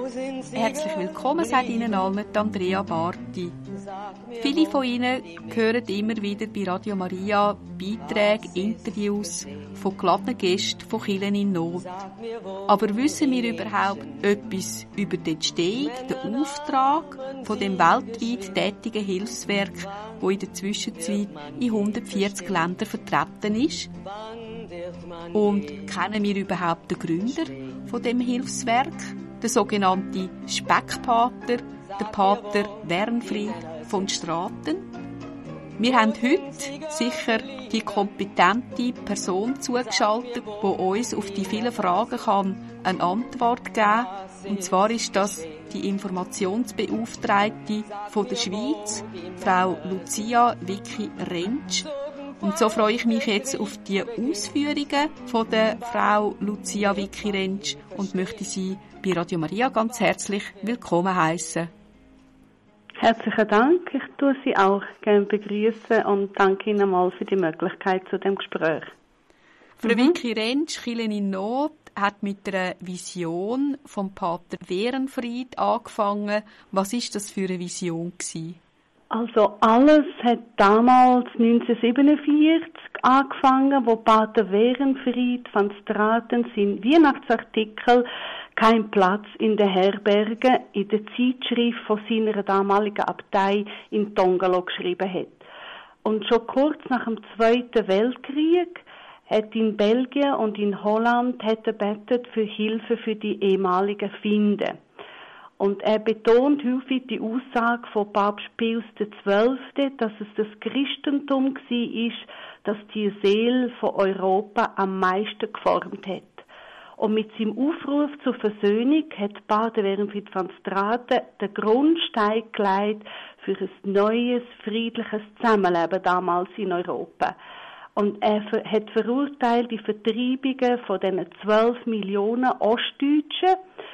Herzlich willkommen, sagt Ihnen allen Andrea Barti. Viele von Ihnen hören immer wieder bei Radio Maria Beiträge, Interviews von geladenen Gästen von Kirchen in Not. Aber wissen wir überhaupt etwas über die Entstehung, den Auftrag von dem weltweit tätigen Hilfswerk, das in der Zwischenzeit in 140 Ländern vertreten ist? Und kennen wir überhaupt den Gründer von dem Hilfswerk, den sogenannten Speckpater, der Pater Wernfried von Straten? Wir haben heute sicher die kompetente Person zugeschaltet, die uns auf die vielen Fragen eine Antwort geben kann. Und zwar ist das die Informationsbeauftragte von der Schweiz, Frau Lucia Vicky Rentsch. Und so freue ich mich jetzt auf die Ausführungen von der Frau Lucia Vicky Rentsch und möchte Sie bei Radio Maria ganz herzlich willkommen heißen. Herzlichen Dank. Ich tue Sie auch gerne begrüßen und danke Ihnen mal für die Möglichkeit zu dem Gespräch. Frau Vicky Rentsch, Kirchen in Not, hat mit einer Vision vom Pater Wernfried angefangen. Was ist das für eine Vision gewesen? Also alles hat damals 1947 angefangen, wo Pater Wernfried van Straten sein Weihnachtsartikel «Kein Platz in der Herberge» in der Zeitschrift von seiner damaligen Abtei in Tongalo geschrieben hat. Und schon kurz nach dem Zweiten Weltkrieg hat in Belgien und in Holland er betet für Hilfe für die ehemaligen Finden. Und er betont häufig die Aussage von Papst Pius XII., dass es das Christentum war, das die Seele von Europa am meisten geformt hat. Und mit seinem Aufruf zur Versöhnung hat Pater Wernfried van Straten den Grundstein gelegt für ein neues, friedliches Zusammenleben damals in Europa. Und er hat verurteilt die Vertreibungen von diesen 12 Millionen Ostdeutschen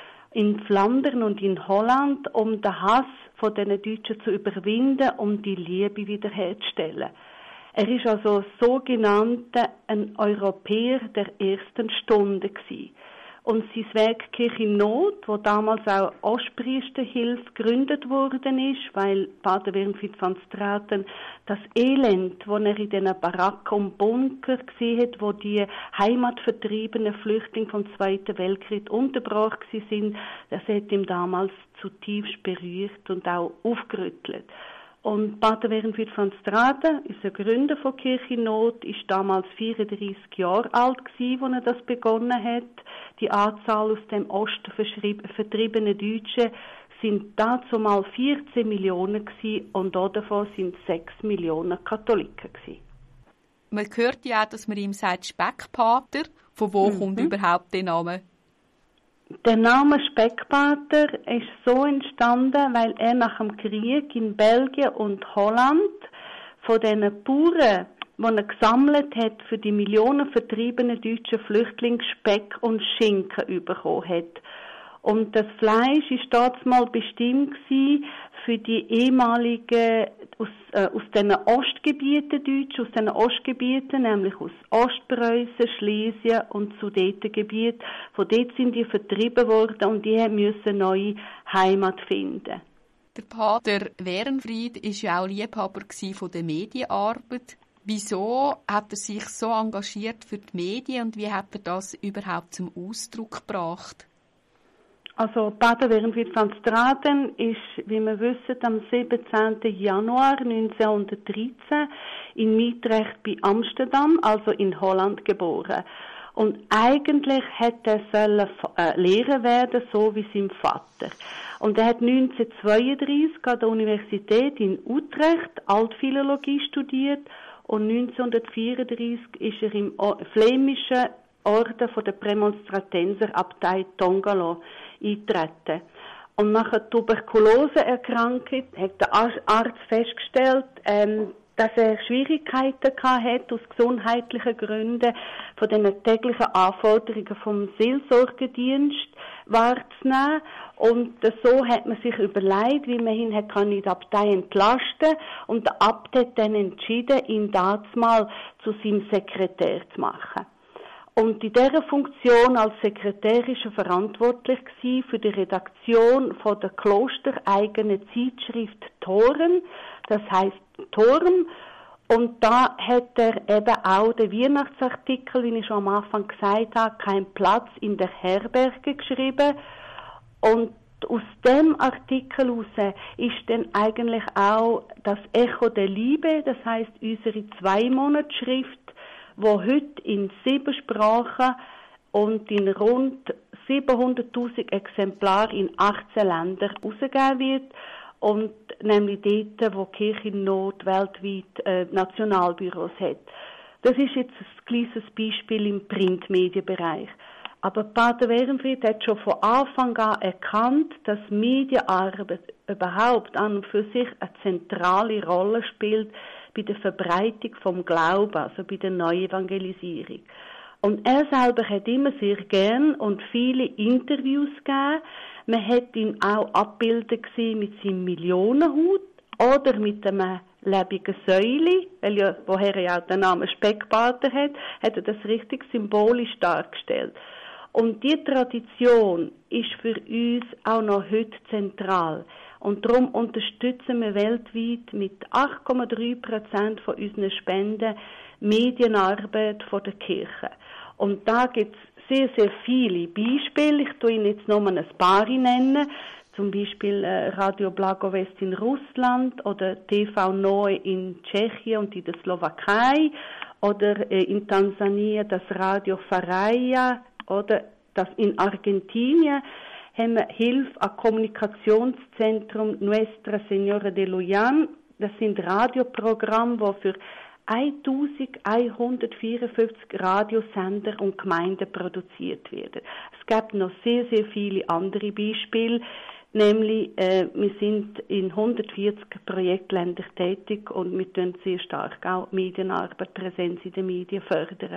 in Flandern und in Holland, um den Hass von diesen Deutschen zu überwinden, um die Liebe wiederherzustellen. Er ist also sogenannter ein Europäer der ersten Stunde gewesen. Und sein Werk Kirche in Not, wo damals auch Ostpriesterhilfe gegründet worden ist, weil Pater Wernfried van Straten das Elend, das er in diesen Baracken und Bunker gesehen hat, wo die heimatvertriebenen Flüchtlinge vom Zweiten Weltkrieg untergebracht sind, das hat ihm damals zutiefst berührt und auch aufgerüttelt. Und Pater Wernfried van Straten ist der Gründer von Kirche in Not, ist damals 34 Jahre alt gewesen, als er das begonnen hat. Die Anzahl aus dem Osten vertriebenen Deutschen sind dazu mal 14 Millionen gewesen und davon sind 6 Millionen Katholiken gewesen. Man hört ja auch, dass man ihm sagt Speckpater. Von wo kommt überhaupt der Name? Der Name Speckpater ist so entstanden, weil er nach dem Krieg in Belgien und Holland von diesen Bauern, die er gesammelt hat, für die Millionen vertriebenen deutschen Flüchtlinge Speck und Schinken bekommen hat. Und das Fleisch war dort mal bestimmt für die ehemaligen, aus diesen Ostgebieten Deutschen, aus diesen Ostgebieten, nämlich aus Ostpreußen, Schlesien und Sudetengebiet. Von dort sind die vertrieben worden und die müssen neue Heimat finden. Der Pater Wernfried war ja auch Liebhaber von der Medienarbeit. Wieso hat er sich so engagiert für die Medien und wie hat er das überhaupt zum Ausdruck gebracht? Also Pater Wernfried van Straten ist, wie wir wissen, am 17. Januar 1913 in Mietrecht bei Amsterdam, also in Holland, geboren. Und eigentlich hätte er Lehrer werden, so wie sein Vater. Und er hat 1932 an der Universität in Utrecht Altphilologie studiert und 1934 ist er im flämischen Orden von der Prämonstratenser Abtei Tongalo eintreten. Und nach einer Tuberkuloseerkrankung hat der Arzt festgestellt, dass er Schwierigkeiten hatte, aus gesundheitlichen Gründen von den täglichen Anforderungen vom Seelsorgedienst wahrzunehmen. Und so hat man sich überlegt, wie man ihn in die Abtei entlasten. Und der Abt hat dann entschieden, ihn damals zu seinem Sekretär zu machen. Und in dieser Funktion als Sekretär war er verantwortlich für die Redaktion von der klostereigenen Zeitschrift Toren, das heisst Turm. Und da hat er eben auch den Weihnachtsartikel, wie ich schon am Anfang gesagt habe, kein Platz in der Herberge geschrieben. Und aus dem Artikel heraus ist dann eigentlich auch das Echo der Liebe, das heisst unsere 2-Monatsschrift, wo heute in 7 Sprachen und in rund 700.000 Exemplaren in 18 Ländern herausgegeben wird. Und nämlich dort, wo die Kirche in Not weltweit Nationalbüros hat. Das ist jetzt ein kleines Beispiel im Printmedienbereich. Aber Pater Werenfried hat schon von Anfang an erkannt, dass Medienarbeit überhaupt an und für sich eine zentrale Rolle spielt bei der Verbreitung vom Glauben, also bei der Neuevangelisierung. Und er selber hat immer sehr gern und viele Interviews gegeben. Man hat ihn auch abbilden gesehen mit seinem Millionenhut oder mit einem lebendigen Säule, woher er ja auch den Namen Speckpater hat er das richtig symbolisch dargestellt. Und diese Tradition ist für uns auch noch heute zentral. Und darum unterstützen wir weltweit mit 8,3% von unseren Spenden Medienarbeit von der Kirche. Und da gibt es sehr, sehr viele Beispiele. Ich tue Ihnen jetzt nur ein paar nennen. Zum Beispiel Radio Blagovest in Russland oder TV Neu in Tschechien und in der Slowakei oder in Tansania das Radio Faraja oder das in Argentinien haben wir Hilfe am Kommunikationszentrum Nuestra Señora de Luyan. Das sind Radioprogramme, die für 1154 Radiosender und Gemeinden produziert werden. Es gibt noch sehr, sehr viele andere Beispiele, nämlich wir sind in 140 Projektländern tätig und wir tun sehr stark auch Medienarbeit, Präsenz in den Medien fördern.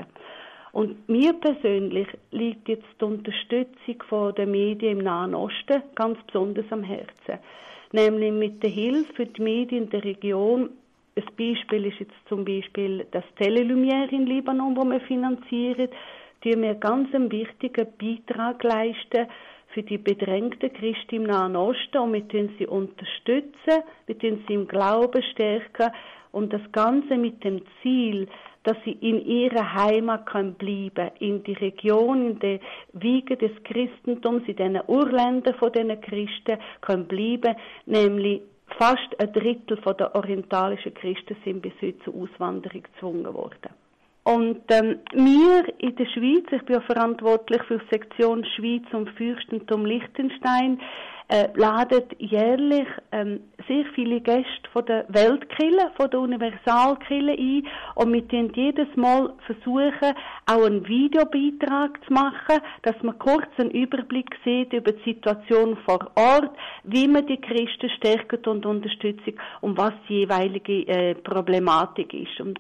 Und mir persönlich liegt jetzt die Unterstützung der Medien im Nahen Osten ganz besonders am Herzen. Nämlich mit der Hilfe für die Medien in der Region. Ein Beispiel ist jetzt zum Beispiel das Telelumière in Libanon, das wir finanzieren. Die wir ganz einen wichtigen Beitrag leisten für die bedrängten Christen im Nahen Osten. Und wir tun sie unterstützen, wir tun sie im Glauben stärken. Und das Ganze mit dem Ziel, dass sie in ihrer Heimat bleiben können, in die Region, in der Wiege des Christentums, in diesen Urländern von diesen Christen bleiben können, nämlich fast 1/3 der orientalischen Christen sind bis heute zur Auswanderung gezwungen worden. Und wir in der Schweiz, ich bin ja verantwortlich für die Sektion Schweiz und Fürstentum Liechtenstein, laden jährlich sehr viele Gäste von der Weltkirche, von der Universalkirche ein und wir versuchen jedes Mal auch einen Videobeitrag zu machen, dass man kurz einen Überblick sieht über die Situation vor Ort, wie man die Christen stärkt und unterstützt und was die jeweilige Problematik ist. Und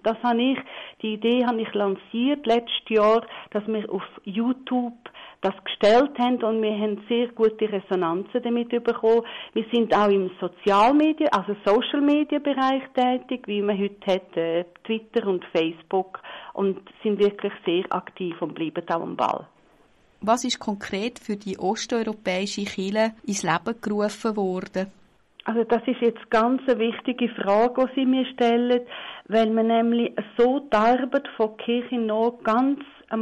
die Idee habe ich lanciert letztes Jahr, dass wir auf YouTube das gestellt haben und wir haben sehr gute Resonanzen damit bekommen. Wir sind auch im Sozialmedien, also Social-Media-Bereich tätig, wie man heute hat, Twitter und Facebook und sind wirklich sehr aktiv und bleiben auch am Ball. Was ist konkret für die osteuropäische Kirche ins Leben gerufen worden? Also das ist jetzt ganz eine wichtige Frage, die Sie mir stellen, weil man nämlich so die Arbeit von Kirche noch ganz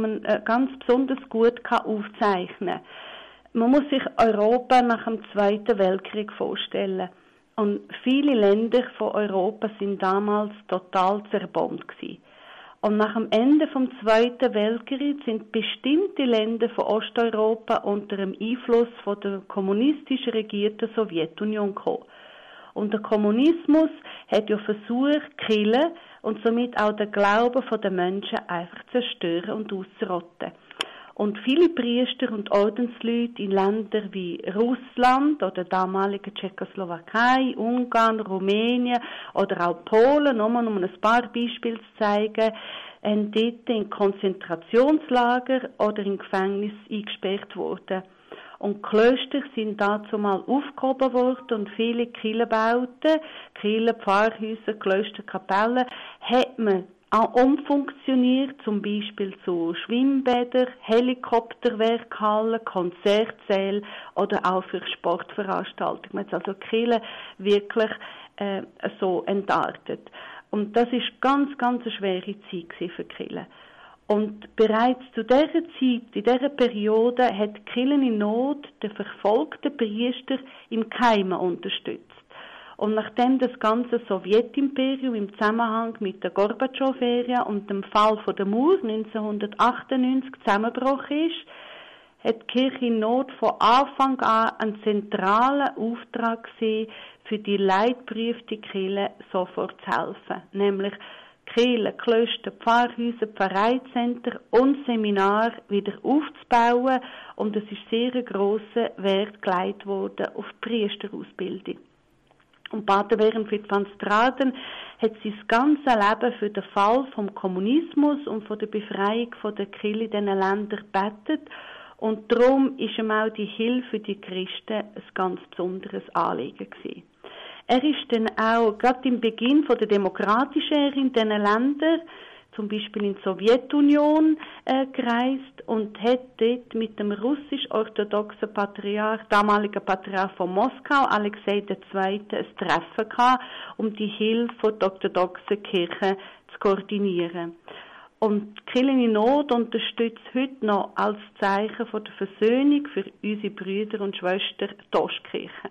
besonders gut aufzeichnen kann. Man muss sich Europa nach dem Zweiten Weltkrieg vorstellen. Und viele Länder von Europa sind damals total zerbombt gewesen. Und nach dem Ende vom Zweiten Weltkrieg sind bestimmte Länder von Osteuropa unter dem Einfluss von der kommunistisch regierten Sowjetunion gekommen. Und der Kommunismus hat ja versucht, die Kirche und somit auch den Glauben der Menschen einfach zu zerstören und auszurotten. Und viele Priester und Ordensleute in Ländern wie Russland oder damalige Tschechoslowakei, Ungarn, Rumänien oder auch Polen, um ein paar Beispiele zu zeigen, haben dort in Konzentrationslager oder in Gefängnis eingesperrt worden. Und Klöster sind dazu mal aufgehoben worden und viele Kirchenbauten, Kirchen, Pfarrhäuser, Klöster, Kapellen, hat man auch umfunktioniert, zum Beispiel zu Schwimmbädern, Helikopterwerkhallen, Konzertsäle oder auch für Sportveranstaltungen. Man hat also die Kirche wirklich so entartet. Und das ist ganz, ganz eine schwere Zeit für die Kirche. Und bereits zu dieser Zeit, in dieser Periode, hat die Kirche in Not den verfolgten Priester im Keime unterstützt. Und nachdem das ganze Sowjetimperium im Zusammenhang mit der Gorbatschow-Ära und dem Fall von der Mauer 1998 zusammengebrochen ist, hat die Kirche in Not von Anfang an einen zentralen Auftrag gesehen, für die leidgeprüfte Kirche sofort zu helfen. Nämlich Kirchen, Klöster, Pfarrhäuser, Pfarreizentren und Seminare wieder aufzubauen. Und es ist sehr ein grosser Wert gelegt worden auf die Priesterausbildung. Und Pater Werenfried van Straten hat sein ganzes Leben für den Fall vom Kommunismus und von der Befreiung der Kirche in diesen Ländern gebetet. Und darum ist ihm auch die Hilfe für die Christen ein ganz besonderes Anliegen gewesen. Er ist dann auch gerade im Beginn von der demokratischen Ära in diesen Ländern, zum Beispiel in die Sowjetunion, gereist und hat dort mit dem russisch-orthodoxen damaligen Patriarch von Moskau, Alexei II., ein Treffen gehabt, um die Hilfe der orthodoxen Kirche zu koordinieren. Und die Kirche in Not unterstützt heute noch als Zeichen von der Versöhnung für unsere Brüder und Schwestern die Ostkirche.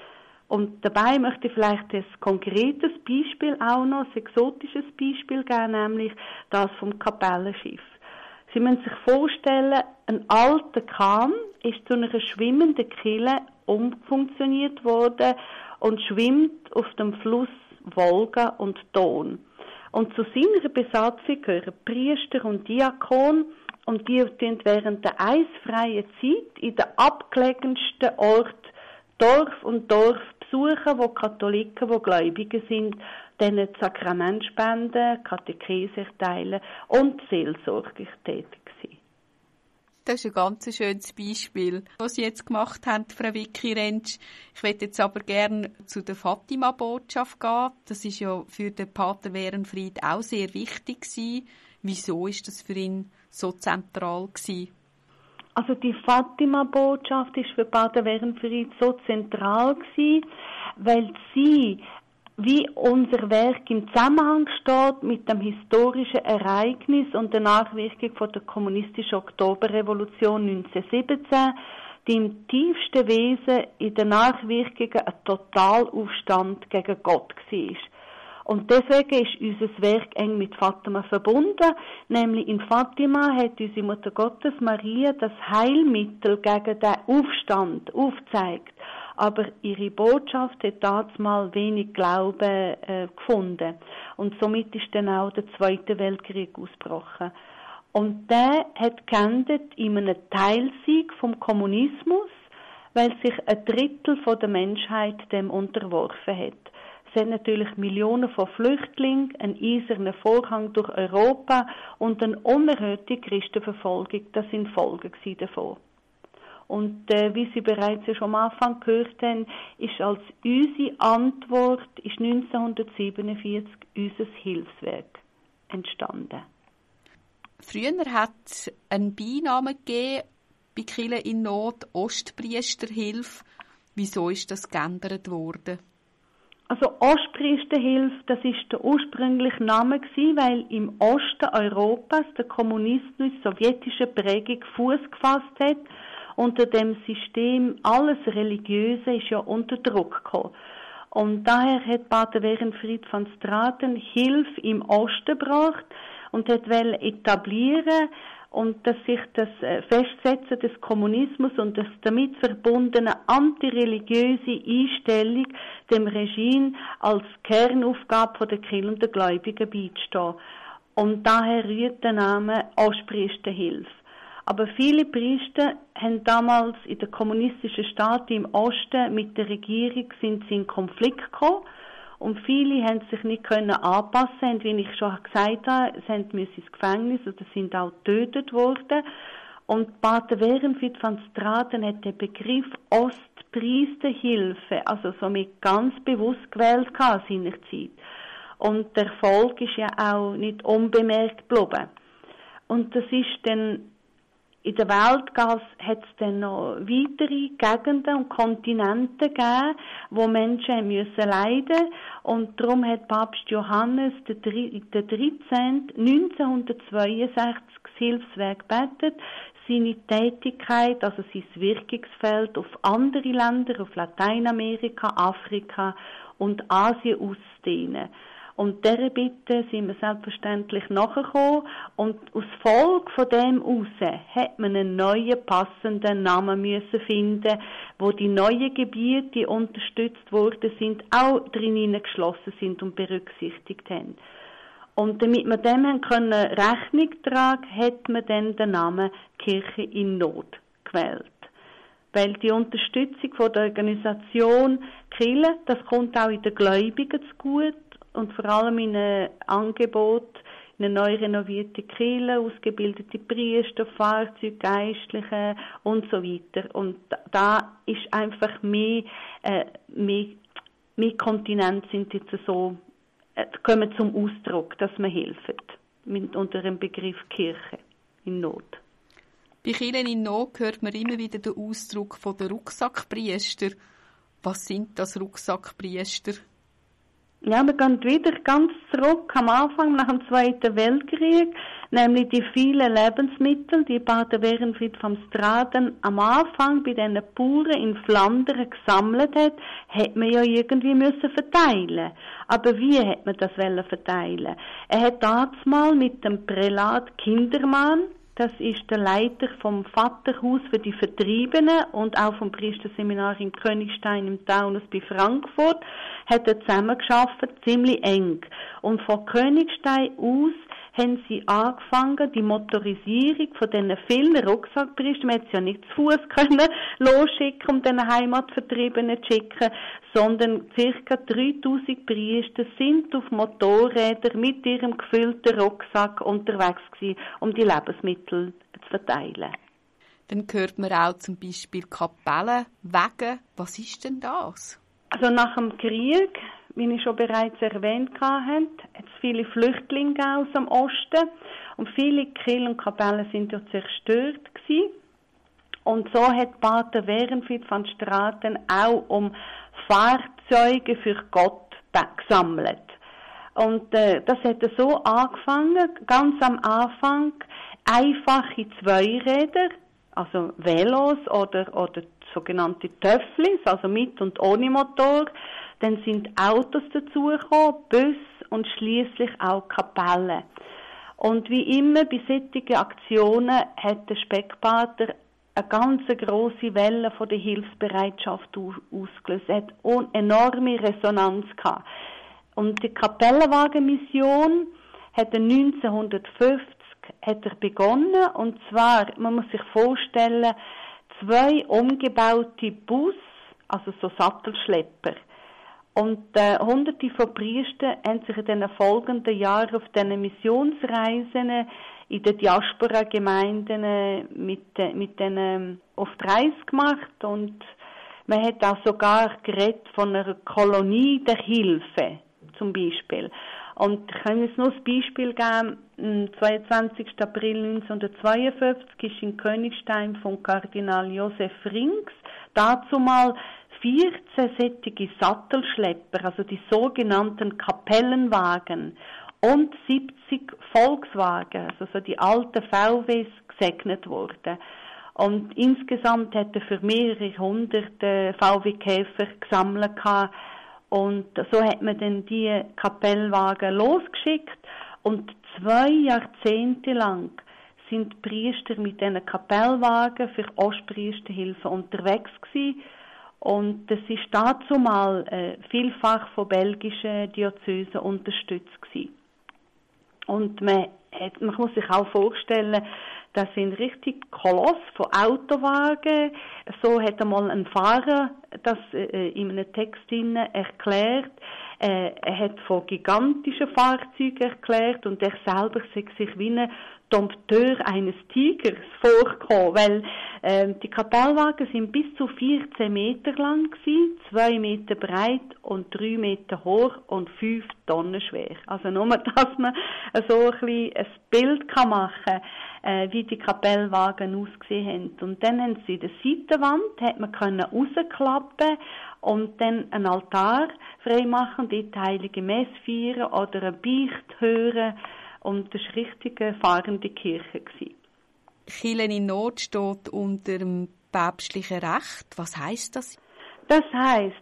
Und dabei möchte ich vielleicht ein konkretes Beispiel auch noch, ein exotisches Beispiel geben, nämlich das vom Kapellenschiff. Sie müssen sich vorstellen, ein alter Kahn ist zu einer schwimmenden Kille umfunktioniert worden und schwimmt auf dem Fluss Wolga und Don. Und zu seiner Besatzung gehören Priester und Diakon, und die tun während der eisfreien Zeit in den abgelegensten Orten Dorf und Dorf besuchen, wo Katholiken, wo Gläubige sind, denen Sakrament spenden, Katechese erteilen und seelsorglich tätig sind. Das ist ein ganz schönes Beispiel, was Sie jetzt gemacht haben, Frau Vicky Rentsch. Ich möchte jetzt aber gerne zu der Fatima-Botschaft gehen. Das ist ja für den Pater Werenfried auch sehr wichtig gewesen. Wieso ist das für ihn so zentral gewesen? Also die Fatima-Botschaft ist für Pater Werenfried so zentral gewesen, weil sie wie unser Werk im Zusammenhang steht mit dem historischen Ereignis und der Nachwirkung von der kommunistischen Oktoberrevolution 1917, die im tiefsten Wesen in den Nachwirkungen ein Totalaufstand gegen Gott war. Und deswegen ist unser Werk eng mit Fatima verbunden, nämlich in Fatima hat unsere Mutter Gottes Maria das Heilmittel gegen den Aufstand aufgezeigt. Aber ihre Botschaft hat damals wenig Glauben gefunden. Und somit ist dann auch der Zweite Weltkrieg ausgebrochen. Und der hat geendet in einem Teilsieg vom Kommunismus, weil sich ein Drittel der Menschheit dem unterworfen hat. Es sind natürlich Millionen von Flüchtlingen, ein eiserner Vorhang durch Europa und eine unerhörte Christenverfolgung. Das sind Folgen davon. Und wie Sie bereits schon am Anfang gehört haben, ist als unsere Antwort ist 1947 unser Hilfswerk entstanden. Früher hat es einen Beinamen gegeben bei Kirche in Not, Ostpriesterhilfe. Wieso ist das geändert worden? Also Ostpriesterhilfe, das ist der ursprüngliche Name gewesen, weil im Osten Europas der Kommunismus sowjetische Prägung Fuß gefasst hat. Unter dem System alles Religiöse ist ja unter Druck gekommen. Und daher hat Pater Werenfried van Straten Hilfe im Osten gebracht und hat etablieren und dass sich das Festsetzen des Kommunismus und das damit verbundene antireligiöse Einstellung dem Regime als Kernaufgabe von der Kirche und der Gläubigen beizustehen. Und daher rührt der Name Ostpriesterhilfe. Aber viele Priester haben damals in den kommunistischen Staaten im Osten mit der Regierung sind sie in Konflikt gekommen. Und viele haben sich nicht anpassen, und wie ich schon gesagt habe, sie müssen ins Gefängnis oder sind auch getötet worden. Und Pater Werenfried van Straten hat den Begriff Ostpriesterhilfe, also somit ganz bewusst gewählt seinerzeit. und der Erfolg ist ja auch nicht unbemerkt geblieben. Und das ist dann, in der Weltgas hat es dann noch weitere Gegenden und Kontinente gegeben, wo Menschen müssen leiden. Und darum hat Papst Johannes der 13. 1962 das Hilfswerk gebetet, seine Tätigkeit, also sein Wirkungsfeld auf andere Länder, auf Lateinamerika, Afrika und Asien auszudehnen. Und dieser Bitte sind wir selbstverständlich nachgekommen und aus Folge von dem heraus hat man einen neuen passenden Namen müssen finden, wo die neuen Gebiete, die unterstützt worden sind, auch drin hineingeschlossen sind und berücksichtigt haben. Und damit wir dem können Rechnung tragen, hat man dann den Namen Kirche in Not gewählt. Weil die Unterstützung von der Organisation Kirche, das kommt auch in den Gläubigen zugute und vor allem in einem Angebot, in eine neu renovierte Kirche, ausgebildete Priester, Fahrzeuge, Geistliche und so weiter. Und da ist einfach mehr Kontinente sind jetzt so, kommen zum Ausdruck, dass man hilft, unter dem Begriff Kirche in Not. Bei Kirchen in Not hört man immer wieder den Ausdruck von den Rucksackpriester. Was sind das Rucksackpriester? Ja, wir gehen wieder ganz zurück am Anfang nach dem Zweiten Weltkrieg, nämlich die vielen Lebensmittel, die Pater Werenfried van Straten am Anfang bei diesen Bauern in Flandern gesammelt hat, hat man ja irgendwie müssen verteilen. Aber wie hat man das verteilen? Er hat damals mit dem Prälat Kindermann, das ist der Leiter vom Vaterhaus für die Vertriebenen und auch vom Priesterseminar in Königstein im Taunus bei Frankfurt, hat er zusammengearbeitet, ziemlich eng. Und von Königstein aus haben sie angefangen, die Motorisierung von diesen vielen Rucksackpriestern, man hätte es ja nicht zu Fuß können losschicken, um den Heimatvertriebenen zu schicken, sondern ca. 3000 Priester sind auf Motorrädern mit ihrem gefüllten Rucksack unterwegs gewesen, um die Lebensmittel zu verteilen. Dann hört man auch zum Beispiel Kapellen, Wege. Was ist denn das? Also nach dem Krieg, wie ich schon bereits erwähnt habe, hat es viele Flüchtlinge aus dem Osten und viele Kirchen und Kapellen sind ja zerstört gewesen. Und so hat Pater Werenfried van Straten auch um Fahrzeuge für Gott gesammelt. Und das hat so angefangen, ganz am Anfang einfache Zweiräder, also Velos oder sogenannte Töfflis, also mit und ohne Motor. Dann sind Autos dazugekommen, Busse und schließlich auch Kapellen. Und wie immer bei solchen Aktionen hat der Speckpater eine ganz grosse Welle von der Hilfsbereitschaft ausgelöst. Er hat eine enorme Resonanz gehabt. Und die Kapellenwagenmission hat 1950 begonnen. Und zwar, man muss sich vorstellen, 2 umgebaute Busse, also so Sattelschlepper. Und Hunderte von Priestern haben sich in den folgenden Jahren auf diesen Missionsreisen in den Diaspora-Gemeinden mit denen auf die Reise gemacht. Und man hat auch sogar geredet von einer Kolonie der Hilfe, zum Beispiel. Und ich kann jetzt nur ein Beispiel geben. Am 22. April 1952 ist in Königstein von Kardinal Josef Rinks dazumal 14 solche Sattelschlepper, also die sogenannten Kapellenwagen, und 70 Volkswagen, also so die alten VWs, gesegnet worden. Und insgesamt hat er für mehrere hunderte VW-Käfer gesammelt gehabt. Und so hat man dann die Kapellwagen losgeschickt und 2 Jahrzehnte lang sind Priester mit diesen Kapellwagen für Ostpriesterhilfe unterwegs gewesen. Und das ist dazumal vielfach von belgischen Diözesen unterstützt gewesen. Und man muss sich auch vorstellen, das sind richtig Koloss von Autowagen. So hat einmal ein Fahrer das in einem Text erklärt. Er hat von gigantischen Fahrzeugen erklärt und er selber sieht sich wie eine Dompteur eines Tigers vorkommen, weil die Kapellwagen sind bis zu 14 Meter lang gewesen, 2 Meter breit und 3 Meter hoch und 5 Tonnen schwer. Also nur, dass man so ein Bild machen kann, wie die Kapellwagen ausgesehen haben. Und dann haben sie in der Seitenwand, hat man rausklappen und dann einen Altar freimachen, dort heilige Messe feiern oder eine Beicht hören. Und das war eine richtige fahrende Kirche. Kirche in Not steht unter dem päpstlichen Recht. Was heisst das? Das heisst,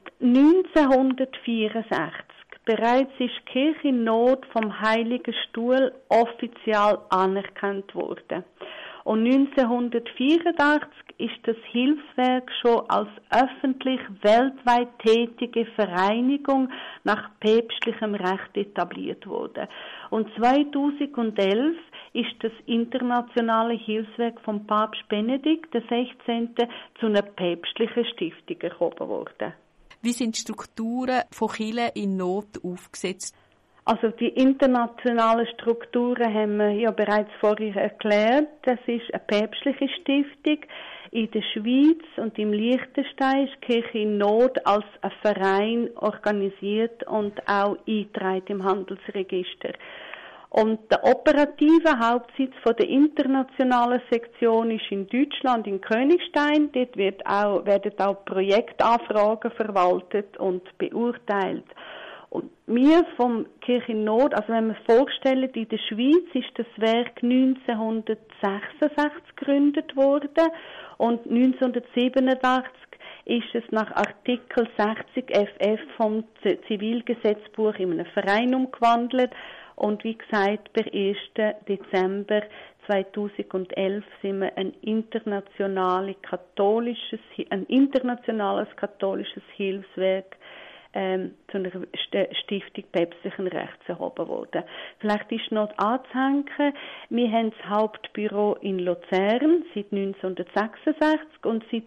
1964 bereits ist die Kirche in Not vom Heiligen Stuhl offiziell anerkannt worden. Und 1984 ist das Hilfswerk schon als öffentlich weltweit tätige Vereinigung nach päpstlichem Recht etabliert worden. Und 2011 ist das internationale Hilfswerk vom Papst Benedikt XVI. Zu einer päpstlichen Stiftung erhoben worden. Wie sind die Strukturen von Kirchen in Not aufgesetzt? Also die internationalen Strukturen haben wir ja bereits vorher erklärt. Das ist eine päpstliche Stiftung. In der Schweiz und im Liechtenstein ist die Kirche in Not als ein Verein organisiert und auch eingetragen im Handelsregister. Und der operative Hauptsitz von der internationalen Sektion ist in Deutschland, in Königstein. Dort werden auch Projektanfragen verwaltet und beurteilt. Und wir vom Kirche in Not, also wenn wir uns vorstellen, in der Schweiz ist das Werk 1966 gegründet worden und 1987 ist es nach Artikel 60 FF vom Zivilgesetzbuch in einen Verein umgewandelt. Und wie gesagt, per 1. Dezember 2011 sind wir ein internationales katholisches Hilfswerk zu einer Stiftung päpstlichen Rechts erhoben worden. Vielleicht ist noch anzuhängen, wir haben das Hauptbüro in Luzern seit 1966 und seit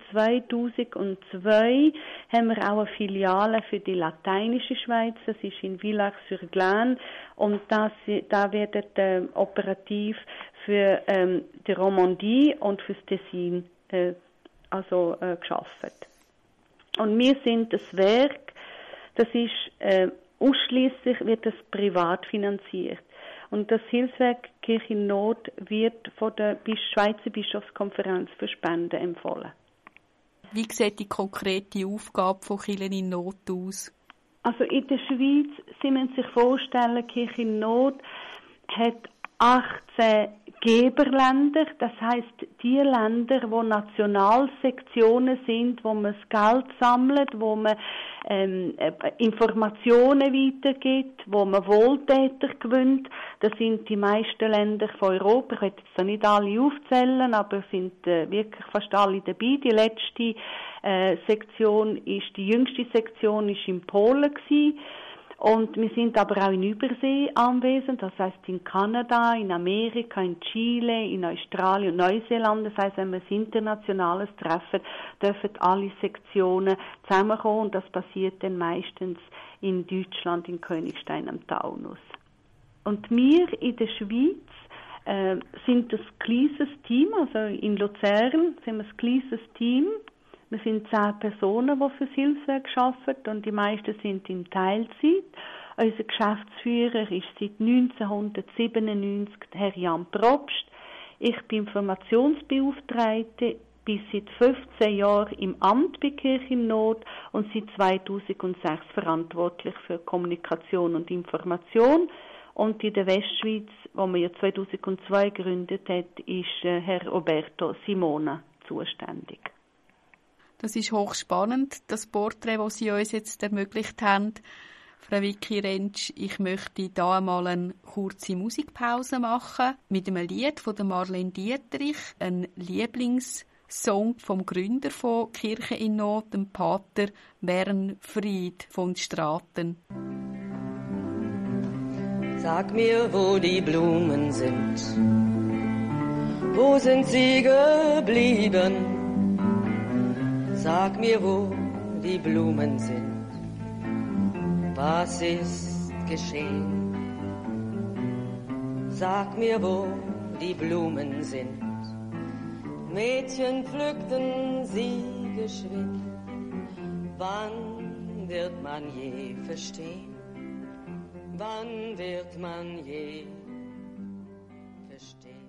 2002 haben wir auch eine Filiale für die lateinische Schweiz, das ist in Villars-sur-Glâne und da wird operativ für die Romandie und für das Tessin geschaffen. Und wir sind das Werk, das ist ausschließlich wird das privat finanziert. Und das Hilfswerk Kirche in Not wird von der Schweizer Bischofskonferenz für Spenden empfohlen. Wie sieht die konkrete Aufgabe von Kirche in Not aus? Also in der Schweiz, Sie müssen sich vorstellen, Kirche in Not hat 18 Geberländer, das heisst die Länder, wo Nationalsektionen sind, wo man das Geld sammelt, wo man Informationen weitergibt, wo man Wohltäter gewinnt. Das sind die meisten Länder von Europa. Ich will jetzt da nicht alle aufzählen, aber es sind wirklich fast alle dabei. Die letzte Sektion die jüngste Sektion ist in Polen gewesen. Und wir sind aber auch in Übersee anwesend, das heisst in Kanada, in Amerika, in Chile, in Australien und Neuseeland. Das heisst, wenn wir ein internationales treffen, dürfen alle Sektionen zusammenkommen und das passiert dann meistens in Deutschland, in Königstein am Taunus. Und wir in der Schweiz sind ein kleines Team, also in Luzern sind wir ein kleines Team. Wir sind 10 Personen, die für das Hilfswerk arbeiten und die meisten sind in Teilzeit. Unser Geschäftsführer ist seit 1997 Herr Jan Probst. Ich bin Informationsbeauftragte, bin seit 15 Jahren im Amt bei Kirche in Not und seit 2006 verantwortlich für Kommunikation und Information. Und in der Westschweiz, wo man ja 2002 gegründet hat, ist Herr Roberto Simona zuständig. Das ist hochspannend, das Porträt, das Sie uns jetzt ermöglicht haben. Frau Vicky Rentsch, ich möchte da einmal eine kurze Musikpause machen mit einem Lied von der Marlene Dietrich, ein Lieblingssong vom Gründer von Kirche in Not, dem Pater Bernfried von Straten. Sag mir, wo die Blumen sind, wo sind sie geblieben? Sag mir, wo die Blumen sind, was ist geschehen? Sag mir, wo die Blumen sind. Mädchen pflückten sie geschwind. Wann wird man je verstehen? Wann wird man je verstehen?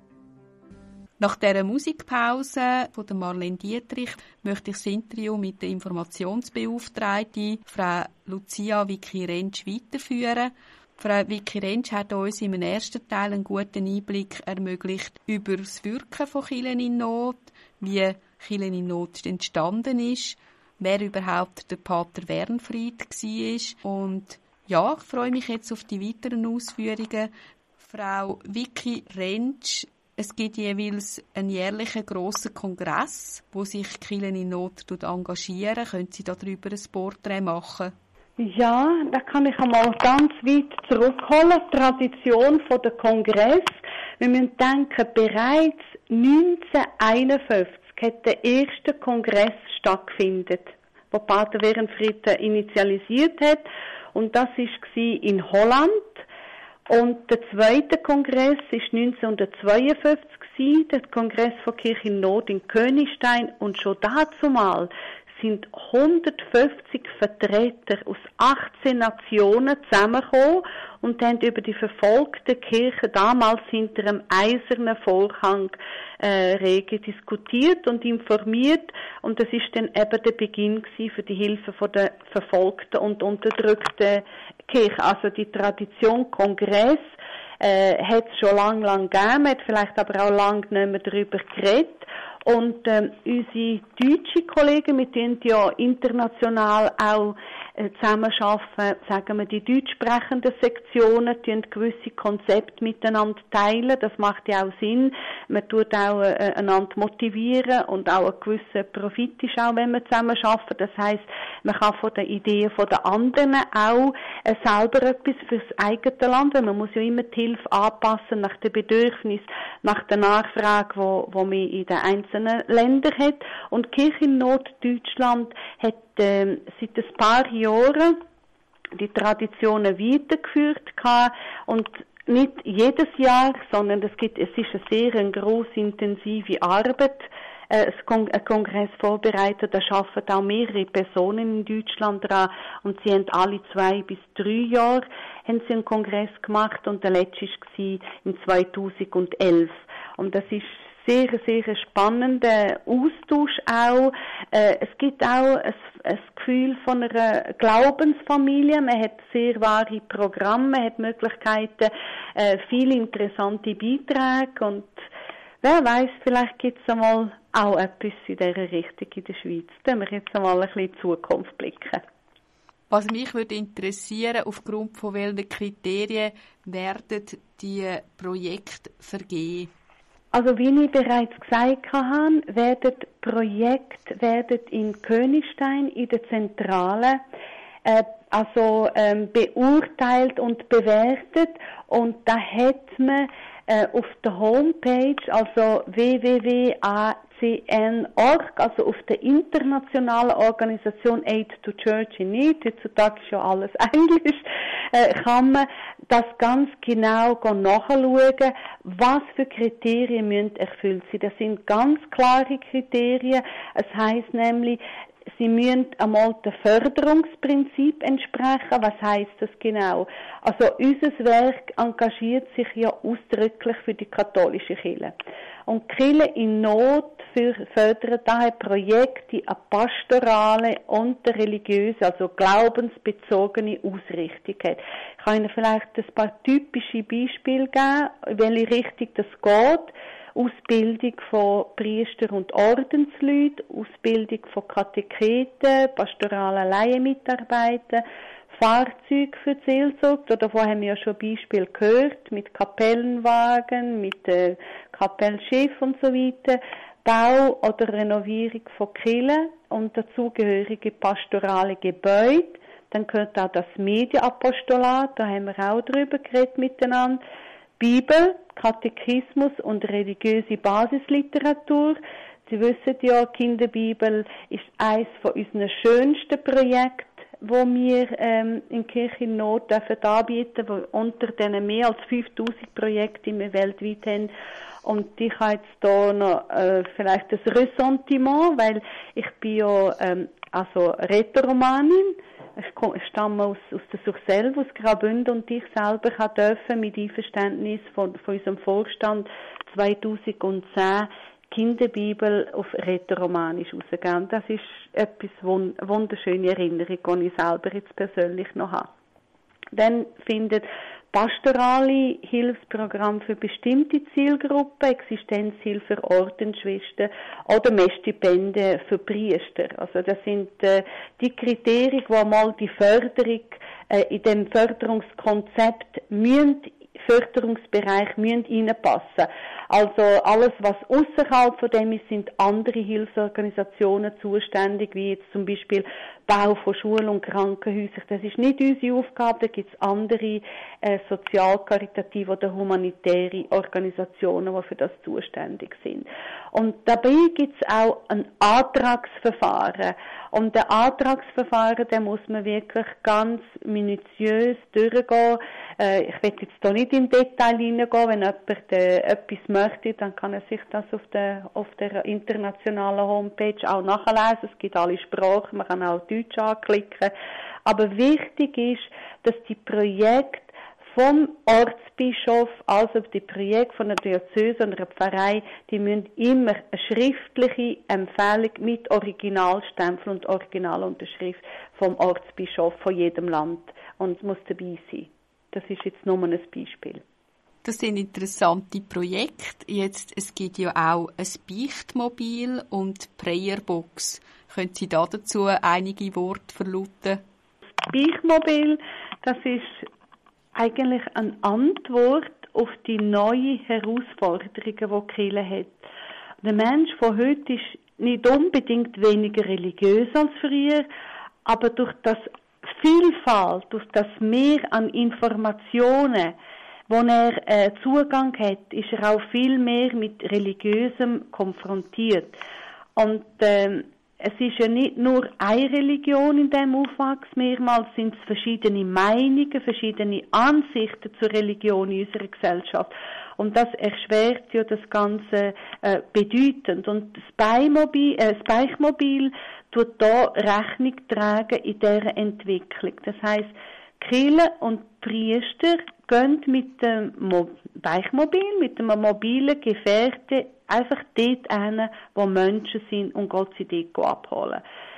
Nach dieser Musikpause von der Marlene Dietrich möchte ich das Interview mit der Informationsbeauftragten, Frau Lucia Vicky Rentsch, weiterführen. Frau Vicky Rentsch hat uns im ersten Teil einen guten Einblick ermöglicht über das Wirken von Kirchen in Not, wie Kirchen in Not entstanden ist, wer überhaupt der Pater Wernfried war. Und ja, ich freue mich jetzt auf die weiteren Ausführungen. Frau Vicky Rentsch, es gibt jeweils einen jährlichen grossen Kongress, wo sich Kirchen in Not engagieren. Können Sie darüber ein Porträt machen? Ja, da kann ich einmal ganz weit zurückholen. Die Tradition von der Kongress. Wir müssen denken, bereits 1951 hat der erste Kongress stattgefunden, wo Pater Wernfried initialisiert hat. Und das war in Holland. Und der zweite Kongress war 1952, der Kongress von Kirche in Not in Königstein. Und schon dazumal sind 150 Vertreter aus 18 Nationen zusammengekommen und haben über die verfolgte Kirche damals hinter einem eisernen Vorhang rege diskutiert und informiert. Und das ist dann eben der Beginn für die Hilfe von der verfolgten und unterdrückten Kirche. Also die Tradition Kongress hat es schon lang gegeben, hat vielleicht aber auch lange nicht mehr darüber geredet. Und unsere deutschen Kollegen, mit denen ja international auch zusammenarbeiten, sagen wir, die deutsch sprechenden Sektionen, die gewisse Konzepte miteinander teilen. Das macht ja auch Sinn. Man tut auch einander motivieren und auch ein gewisser Profit ist auch, wenn man zusammen arbeitet. Das heisst, man kann von den Ideen von den anderen auch selber etwas fürs eigene Land, weil man muss ja immer die Hilfe anpassen nach den Bedürfnissen, nach der Nachfrage, wo man in den einzelnen Ländern hat. Und Kirche in Not Deutschland hat seit ein paar Jahren die Traditionen weitergeführt und nicht jedes Jahr, sondern es ist eine sehr grosse, intensive Arbeit, ein Kongress vorbereitet. Da arbeiten auch mehrere Personen in Deutschland dran und sie haben alle 2 bis 3 Jahre haben sie einen Kongress gemacht und der letzte war in 2011. Und das ist sehr spannender Austausch auch. Es gibt auch ein Gefühl von einer Glaubensfamilie. Man hat sehr wahre Programme, man hat Möglichkeiten, viele interessante Beiträge und wer weiß, vielleicht gibt es einmal auch etwas in dieser Richtung in der Schweiz. Da können wir jetzt einmal ein bisschen in die Zukunft blicken. Was mich würde interessieren, aufgrund von welchen Kriterien werden die Projekte vergeben? Also wie ich bereits gesagt habe, werden Projekte in Königstein in der Zentrale beurteilt und bewertet und da hat man auf der Homepage, also www.acn.org, also auf der internationalen Organisation Aid to Church in Need, heutzutage ist ja alles Englisch, kann man das ganz genau nachschauen, was für Kriterien müssen erfüllt sein. Das sind ganz klare Kriterien. Es heisst nämlich, sie müssen einmal dem Förderungsprinzip entsprechen. Was heisst das genau? Also unser Werk engagiert sich ja ausdrücklich für die katholische Kirche. Und die Kirche in Not fördern daher Projekte eine pastorale und eine religiöse, also glaubensbezogene Ausrichtung hat. Ich kann Ihnen vielleicht ein paar typische Beispiele geben, in welche Richtung das geht. Ausbildung von Priester und Ordensleuten, Ausbildung von Katecheten, pastoralen Laienmitarbeiter, Fahrzeuge für die Seelsorge, davon haben wir ja schon Beispiele gehört, mit Kapellenwagen, mit Kapellenschiff und so weiter, Bau oder Renovierung von Kirchen und dazugehörige pastorale Gebäude. Dann gehört auch das Medienapostolat, da haben wir auch drüber geredet miteinander. Bibel, Katechismus und religiöse Basisliteratur. Sie wissen ja, die Kinderbibel ist eines von unseren schönsten Projekten. wo wir in Kirche in Not anbieten, wo unter denen mehr als 5000 Projekte, die wir weltweit haben. Und ich habe jetzt hier noch vielleicht das Ressentiment, weil ich bin ja Rätoromanin. Ich stamme aus der Surselva, aus Graubünden, und ich selber durfte mit Einverständnis von unserem Vorstand 2010 Kinderbibel auf Rätoromanisch rausgeben. Das ist etwas wunderschöne Erinnerung, die ich selber jetzt persönlich noch habe. Dann findet pastorale Hilfsprogramm für bestimmte Zielgruppen, Existenzhilfe für Ordensschwestern oder mehr Stipendien für Priester. Also das sind die Kriterien, wo mal die Förderung in dem Förderungskonzept Förderungsbereich müssen reinpassen. Also alles, was außerhalb von dem ist, sind andere Hilfsorganisationen zuständig, wie jetzt zum Beispiel Bau von Schulen und Krankenhäusern. Das ist nicht unsere Aufgabe, da gibt es andere sozial-karitative oder humanitäre Organisationen, die für das zuständig sind. Und dabei gibt es auch ein Antragsverfahren. Und der Antragsverfahren, da muss man wirklich ganz minutiös durchgehen. Ich will jetzt hier nicht in Detail hineingehen. Wenn jemand etwas möchte, dann kann er sich das auf der internationalen Homepage auch nachlesen. Es gibt alle Sprachen, man kann auch Deutsch anklicken. Aber wichtig ist, dass die Projekte vom Ortsbischof, also die Projekte von einer Diözese oder einer Pfarrei, die müssen immer eine schriftliche Empfehlung mit Originalstempel und Originalunterschrift vom Ortsbischof von jedem Land und muss dabei sein. Das ist jetzt nur ein Beispiel. Das sind interessante Projekte. Es gibt ja auch ein Beichtmobil und Prayerbox. Können Sie dazu einige Worte verlauten? Das Beichtmobil, das ist eigentlich eine Antwort auf die neuen Herausforderungen, die die Kirche hat. Der Mensch von heute ist nicht unbedingt weniger religiös als früher, aber durch das Vielfalt, durch das Mehr an Informationen, wo er Zugang hat, ist er auch viel mehr mit Religiösem konfrontiert. Und es ist ja nicht nur eine Religion in dem Aufwachs, mehrmals sind es verschiedene Meinungen, verschiedene Ansichten zur Religion in unserer Gesellschaft. Und das erschwert ja das Ganze bedeutend. Und das Beichtmobil tut da Rechnung tragen in dieser Entwicklung. Das heisst, Kirche und Priester gehen mit dem Beichtmobil, mit einem mobilen Gefährte einfach dort hin, wo Menschen sind, und Gott sie dort abholen.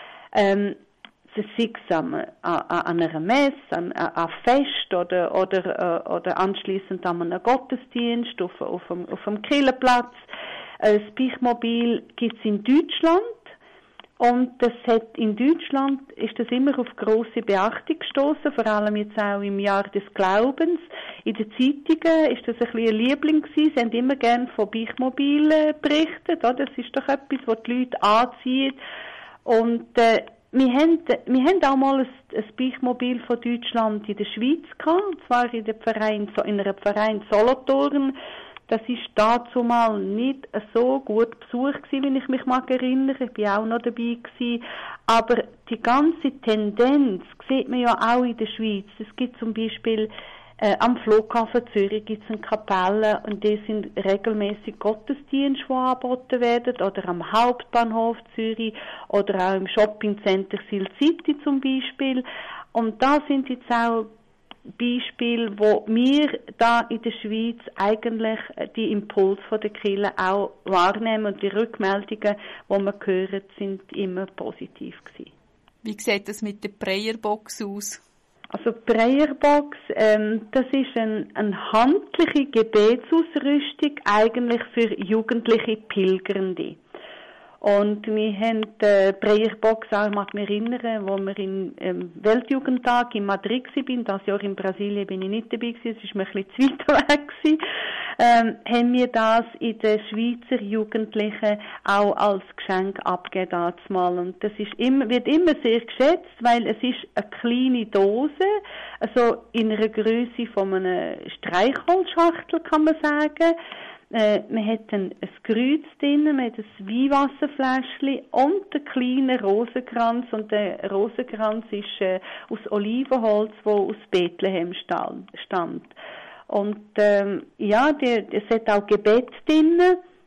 Das sei es an einer Messe, an Fest oder anschliessend an einem Gottesdienst auf dem Kirchenplatz. Das Beichtmobil gibt es in Deutschland. Und in Deutschland ist das immer auf grosse Beachtung gestoßen, vor allem jetzt auch im Jahr des Glaubens. In den Zeitungen ist das ein bisschen ein Liebling gewesen. Sie haben immer gerne von Beichtmobilen berichtet, oder? Das ist doch etwas, was die Leute anzieht. Und wir haben auch mal ein Beichtmobil von Deutschland in der Schweiz gehabt, und zwar in einer Pfarrei in Solothurn. Das ist dazu mal nicht so gut besucht gewesen, wenn ich mich mag erinnere. Ich bin auch noch dabei gewesen. Aber die ganze Tendenz sieht man ja auch in der Schweiz. Es gibt zum Beispiel am Flughafen Zürich gibt's eine Kapelle, und die sind regelmäßig Gottesdienste, die angeboten werden, oder am Hauptbahnhof Zürich oder auch im Shoppingcenter Sil City zum Beispiel. Und da sind jetzt auch Beispiel, wo wir da in der Schweiz eigentlich die Impulse von der Kirche auch wahrnehmen, und die Rückmeldungen, die wir hören, sind immer positiv gewesen. Wie sieht das mit der Prayerbox aus? Also die Prayerbox, das ist eine handliche Gebetsausrüstung eigentlich für jugendliche Pilgernde. Und wir haben die Prayerbox auch, ich mag mich erinnern, wo wir im Weltjugendtag in Madrid waren, das Jahr in Brasilien bin ich nicht dabei gewesen, es war mir ein bisschen zu weit weg gewesen, haben wir das in den Schweizer Jugendlichen auch als Geschenk abgegeben dazumal. Und das wird immer sehr geschätzt, weil es ist eine kleine Dose, also in einer Größe von einer Streichholzschachtel, kann man sagen. Man hat ein Kreuz drin, man hat ein Weihwasserfläschchen und einen kleinen Rosenkranz. Und der Rosenkranz ist aus Olivenholz, der aus Bethlehem stammt. Und es hat auch Gebet drin,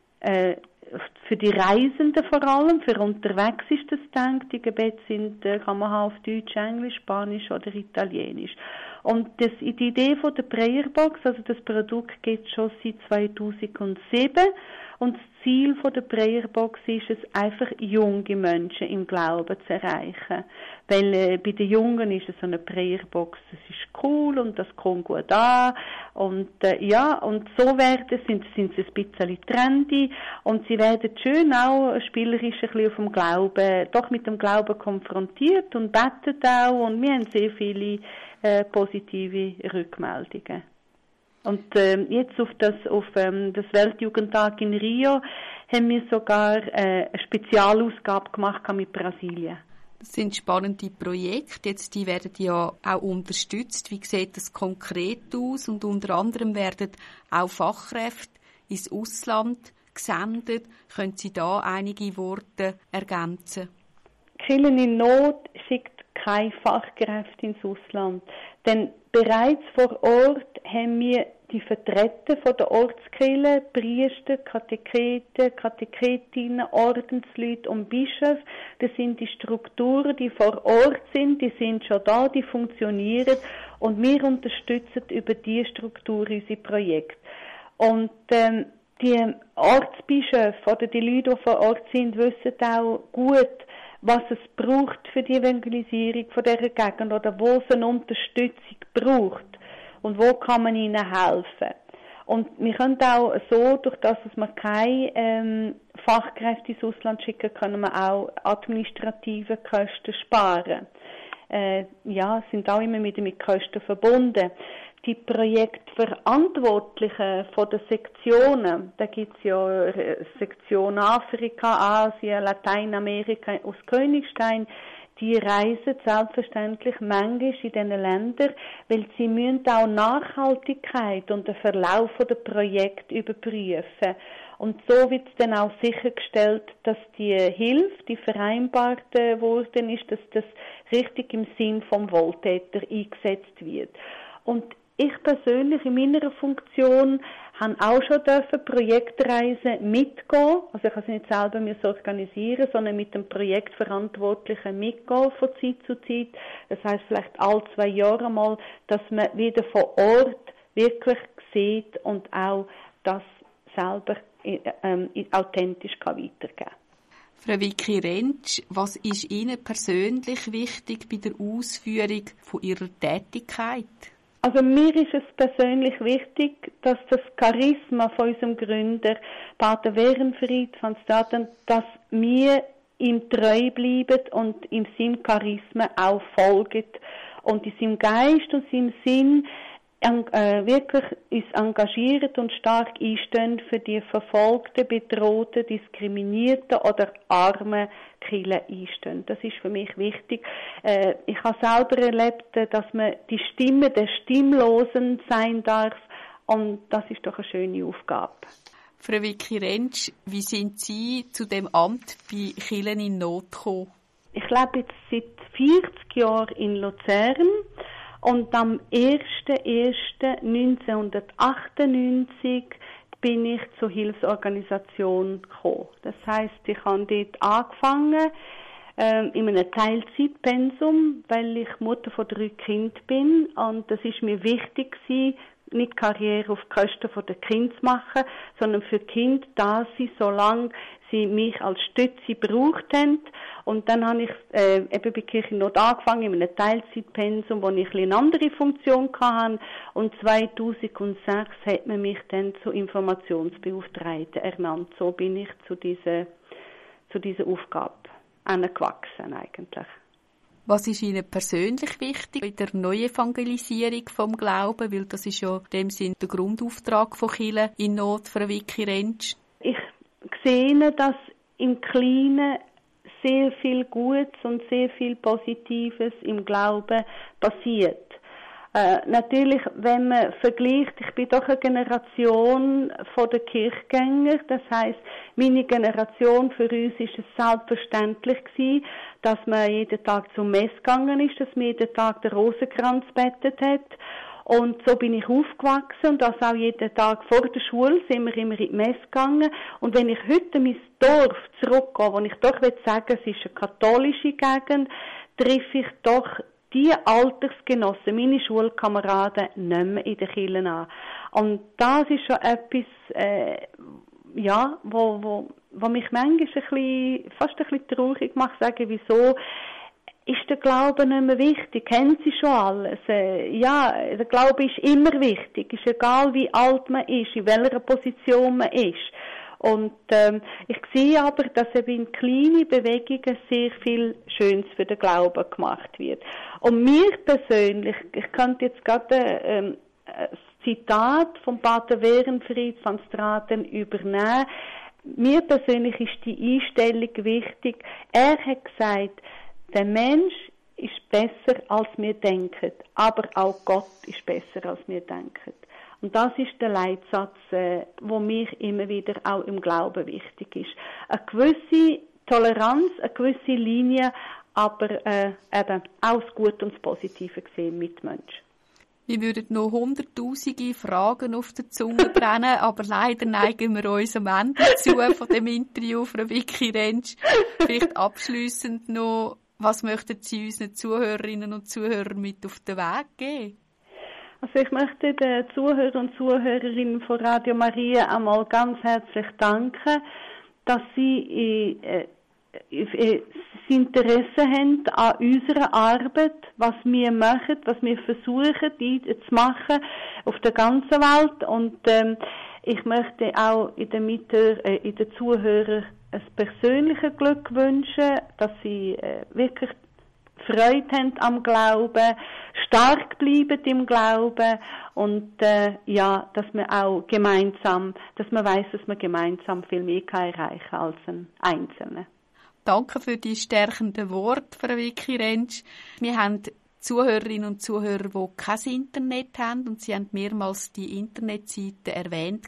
für die Reisenden vor allem, für unterwegs ist das gedacht. Die Gebete kann man haben auf Deutsch, Englisch, Spanisch oder Italienisch. Und die Idee von der Prayerbox, also das Produkt gibt es schon seit 2007. Und das Ziel von der Prayerbox ist es, einfach junge Menschen im Glauben zu erreichen. Weil bei den Jungen ist es so eine Prayerbox, das ist cool und das kommt gut an. Und und so sind sie ein bisschen trendy und sie werden schön auch spielerisch ein bisschen auf dem Glauben, doch mit dem Glauben konfrontiert und beten auch. Und wir haben sehr viele positive Rückmeldungen. Und jetzt auf das Weltjugendtag in Rio haben wir sogar eine Spezialausgabe gemacht mit Brasilien. Das sind spannende Projekte. Jetzt, die werden ja auch unterstützt. Wie sieht das konkret aus? Und unter anderem werden auch Fachkräfte ins Ausland gesendet. Können Sie da einige Worte ergänzen? Kirchen in Not schickt keine Fachkräfte ins Ausland. Denn bereits vor Ort haben wir die Vertreter von der Ortskirche, Priester, Katecheten, Katechetinnen, Ordensleute und Bischöfe. Das sind die Strukturen, die vor Ort sind, die sind schon da, die funktionieren und wir unterstützen über diese Struktur unsere Projekte. Und die Ortsbischöfe oder die Leute, die vor Ort sind, wissen auch gut, was es braucht für die Evangelisierung von dieser Gegend oder wo es eine Unterstützung braucht und wo kann man ihnen helfen. Und wir können auch so, durch das, dass wir keine Fachkräfte ins Ausland schicken, können wir auch administrative Kosten sparen. Sind auch immer mit Kosten verbunden. Die Projektverantwortlichen von den Sektionen, da gibt es ja Sektion Afrika, Asien, Lateinamerika aus Königstein, die reisen selbstverständlich manchmal in diesen Ländern, weil sie müssen auch Nachhaltigkeit und den Verlauf der Projekte überprüfen. Und so wird es dann auch sichergestellt, dass die Hilfe, die vereinbart worden ist, dass das richtig im Sinn vom Wohltäter eingesetzt wird. Und ich persönlich in meiner Funktion habe auch schon Projektreisen mitgehen. Also ich kann sie nicht selber organisieren, sondern mit dem Projektverantwortlichen mitgehen von Zeit zu Zeit. Das heisst vielleicht alle 2 Jahre mal, dass man wieder vor Ort wirklich sieht und auch das selber authentisch weitergeben kann. Frau Vicky Rentsch, was ist Ihnen persönlich wichtig bei der Ausführung von Ihrer Tätigkeit? Also mir ist es persönlich wichtig, dass das Charisma von unserem Gründer, Pater Werenfried van Straten, dass wir ihm treu bleiben und in seinem Charisma auch folgen und in seinem Geist und seinem Sinn wirklich uns engagieren und stark einstehen für die verfolgten, bedrohten, diskriminierten oder armen Kirchen einstehen. Das ist für mich wichtig. Ich habe selber erlebt, dass man die Stimme der Stimmlosen sein darf und das ist doch eine schöne Aufgabe. Frau Vicky Rentsch, wie sind Sie zu dem Amt bei Kirchen in Not gekommen? Ich lebe jetzt seit 40 Jahren in Luzern. Und am 1.1.1998 bin ich zur Hilfsorganisation gekommen. Das heisst, ich habe dort angefangen in einem Teilzeitpensum, weil ich Mutter von 3 Kindern bin. Und das ist mir wichtig gewesen, nicht Karriere auf Kosten der Kinder zu machen, sondern für die Kinder da sein, solange sie mich als Stütze gebraucht haben. Und dann habe ich eben bei Kirchennot angefangen, in einem Teilzeitpensum, wo ich eine andere Funktion hatte. Und 2006 hat man mich dann zur Informationsbeauftragten ernannt. So bin ich zu dieser Aufgabe angewachsen eigentlich. Was ist Ihnen persönlich wichtig in der Neuevangelisierung vom Glauben? Weil das ist ja in dem Sinn der Grundauftrag von Kirchen in Not, Frau Vicky Rentsch. Ich sehe, dass im Kleinen sehr viel Gutes und sehr viel Positives im Glauben passiert. Natürlich, wenn man vergleicht, ich bin doch eine Generation von der Kirchgänger, das heisst, meine Generation, für uns ist es selbstverständlich gewesen, dass man jeden Tag zum Mess gegangen ist, dass man jeden Tag den Rosenkranz bettet hat. Und so bin ich aufgewachsen und das auch jeden Tag vor der Schule sind wir immer in die Messe gegangen. Und wenn ich heute in mein Dorf zurückgehe, wo ich doch sagen will, es ist eine katholische Gegend, treffe ich doch die Altersgenossen, meine Schulkameraden, nicht mehr in den Kirchen an. Und das ist schon etwas, wo mich manchmal fast ein bisschen traurig macht, sagen, wieso ist der Glaube nicht mehr wichtig? Kennen Sie schon alles? Der Glaube ist immer wichtig. Ist egal, wie alt man ist, in welcher Position man ist. Und ich sehe aber, dass eben in kleinen Bewegungen sehr viel Schönes für den Glauben gemacht wird. Und mir persönlich, ich könnte jetzt gerade ein Zitat von Pater Werenfried van Straten übernehmen. Mir persönlich ist die Einstellung wichtig. Er hat gesagt, der Mensch ist besser, als wir denken, aber auch Gott ist besser, als wir denken. Und das ist der Leitsatz, der mir immer wieder auch im Glauben wichtig ist. Eine gewisse Toleranz, eine gewisse Linie, aber eben auch das Gute und das Positive gesehen mit Menschen. Wir würden noch hunderttausende Fragen auf der Zunge brennen, aber leider neigen wir uns am Ende zu von dem Interview von Vicky Rentsch. Vielleicht abschliessend noch, was möchten Sie unseren Zuhörerinnen und Zuhörern mit auf den Weg geben? Also ich möchte den Zuhörern und Zuhörerinnen von Radio Maria einmal ganz herzlich danken, dass sie das Interesse haben an unserer Arbeit, was wir machen, was wir versuchen zu machen auf der ganzen Welt. Und ich möchte auch in den Zuhörern ein persönliches Glück wünschen, dass sie wirklich Freude haben am Glauben, stark bleiben im Glauben und dass man auch gemeinsam, dass man weiss, dass man gemeinsam viel mehr erreichen kann als ein Einzelner. Danke für die stärkenden Worte, Frau Vicky Rentsch. Wir haben Zuhörerinnen und Zuhörer, die kein Internet haben und Sie haben mehrmals die Internetseite erwähnt.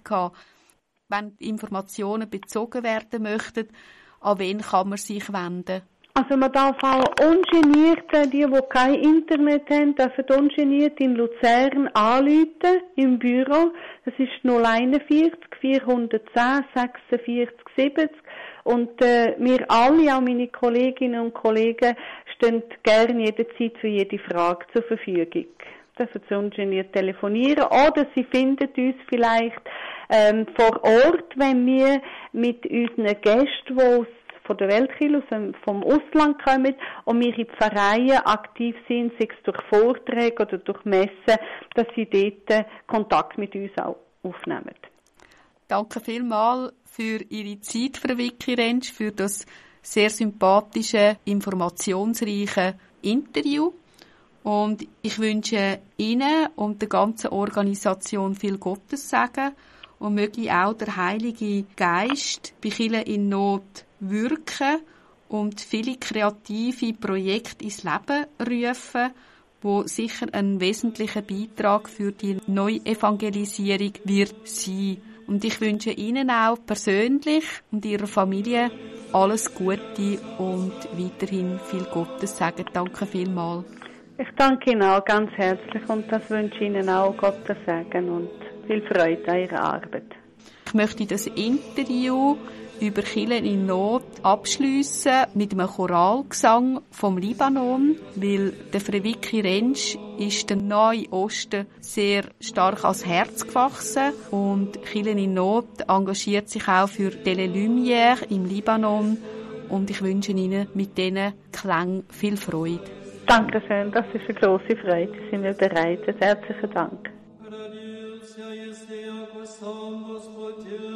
Wenn Informationen bezogen werden möchten, an wen kann man sich wenden? Also man darf auch ungeniert, die kein Internet haben, dürfen ungeniert in Luzern anrufen, im Büro. Das ist 041 410 46 70. Und wir alle, auch meine Kolleginnen und Kollegen, stehen gerne jederzeit für jede Frage zur Verfügung. Dürfen Sie ungeniert telefonieren oder Sie finden uns vielleicht vor Ort, wenn wir mit unseren Gästen, die von der Weltkirche, vom Ausland kommen und wir in Pfarreien aktiv sind, sei es durch Vorträge oder durch Messen, dass sie dort Kontakt mit uns auch aufnehmen. Danke vielmals für Ihre Zeit, Frau Vicky Rentsch, für das sehr sympathische, informationsreiche Interview. Und ich wünsche Ihnen und der ganzen Organisation viel Gottessegen und möge auch der Heilige Geist bei Kirchen in Not wirken und viele kreative Projekte ins Leben rufen, wo sicher ein wesentlicher Beitrag für die Neuevangelisierung wird sein. Und ich wünsche Ihnen auch persönlich und Ihrer Familie alles Gute und weiterhin viel Gottessegen. Danke vielmals. Ich danke Ihnen auch ganz herzlich und das wünsche ich Ihnen auch Gottessegen und viel Freude an Ihrer Arbeit. Ich möchte das Interview über Kirchen in Not abschliessen mit einem Choralgesang vom Libanon, weil der Frau Vicky Rentsch ist der Nahe Osten sehr stark ans Herz gewachsen und Kirchen in Not engagiert sich auch für Tele Lumière im Libanon und ich wünsche Ihnen mit diesen Klängen viel Freude. Dankeschön, das ist eine grosse Freude. Sind wir bereit? Herzlichen Dank.